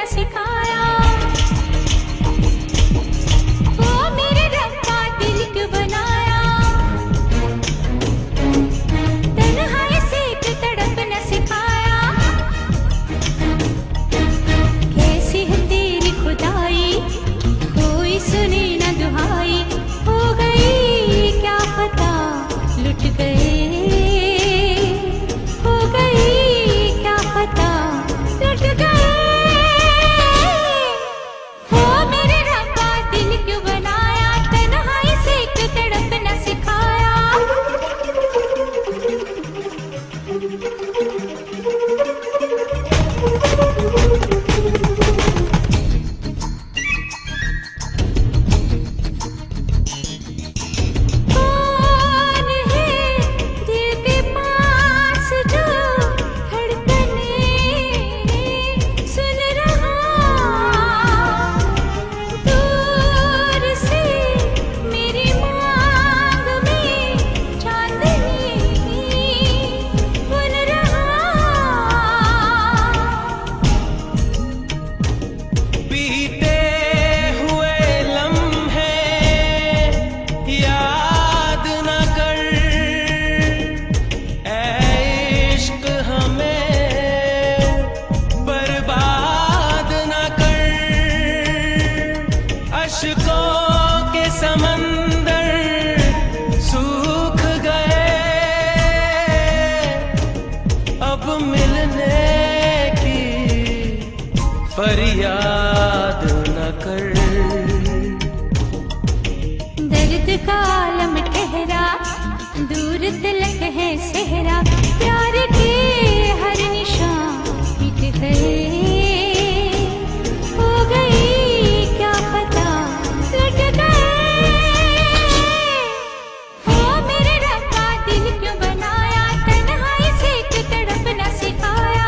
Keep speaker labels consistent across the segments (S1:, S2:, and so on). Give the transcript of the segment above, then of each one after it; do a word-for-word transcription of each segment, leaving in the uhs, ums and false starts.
S1: सिखाया। ओ मेरे रब्बा दिल क्यों बनाया, तन्हाई से क्यों तड़प न सिखाया। कैसी है तेरी खुदाई, कोई सुने न दुहाई। हो गई क्या पता लुट गए, हो गई क्या पता लुट गए। हो मेरे रब्बा दिल क्यों बनाया, तन्हाई से क्यों तड़प न सिखाया।
S2: अश्कों के समंदर सूख गए, अब मिलने की फरियाद न कर।
S1: दर्द का आलम ठहरा, दूर तिलक है सेहरा। प्यार के हर निशान मिट गए, हो गई क्या पता लुट गए। हो मेरे रब्बा दिल क्यों बनाया, तन्हाई से क्यों तड़प न सिखाया।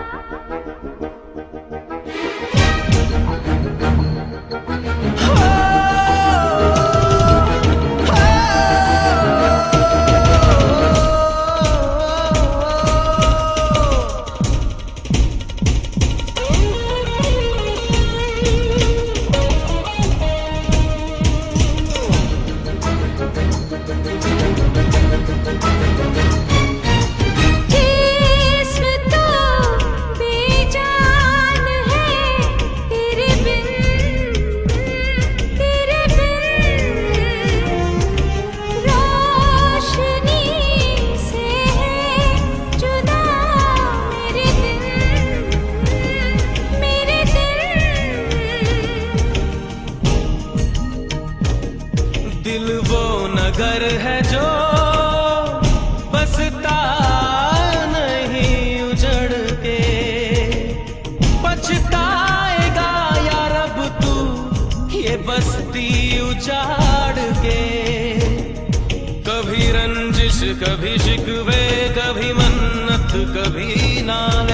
S2: दिल वो नगर है जो बसता नहीं उजड़ के, पछताएगा या रब तू ये बस्ती उजाड़ के। कभी रंजिश कभी शिकवे, कभी मन्नत कभी नाल